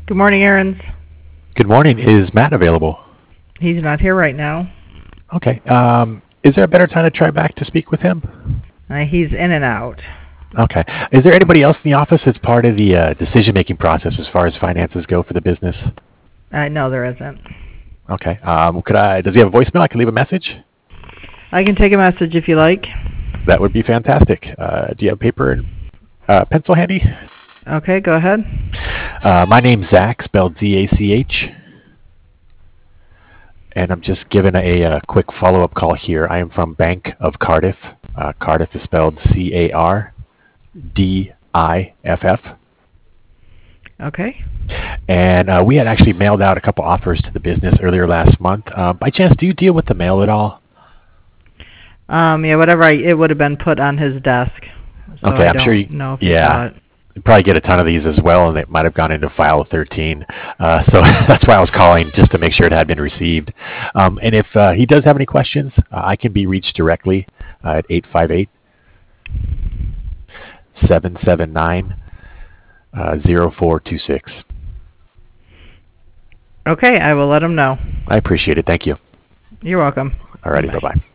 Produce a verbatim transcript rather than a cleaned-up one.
Good morning, Aaron's. Good morning. Is Matt available? He's not here right now. Okay. Um, is there a better time to try back to speak with him? Uh, he's in and out. Okay. Is there anybody else in the office that's part of the uh, decision-making process as far as finances go for the business? Uh, no, there isn't. Okay. Um, could I? Does he have a voicemail? I can leave a message. I can take a message if you like. That would be fantastic. Uh, do you have paper and uh, pencil handy? Okay, go ahead. Uh, my name's Zach, spelled Z A C H. And I'm just giving a, a quick follow-up call here. I am from Bank of Cardiff. Uh, Cardiff is spelled C A R D I F F. Okay. And uh, we had actually mailed out a couple offers to the business earlier last month. Uh, by chance, do you deal with the mail at all? Um, yeah, whatever. I, it would have been put on his desk. So Okay, I I'm don't sure you. know if Yeah. he saw it. You probably get a ton of these as well, and it might have gone into file thirteen. Uh, so that's why I was calling, just to make sure it had been received. Um, and if uh, he does have any questions, uh, I can be reached directly uh, at eight five eight, seven seven nine, zero four two six. Okay, I will let him know. I appreciate it. Thank you. You're welcome. Alrighty, Bye. bye-bye.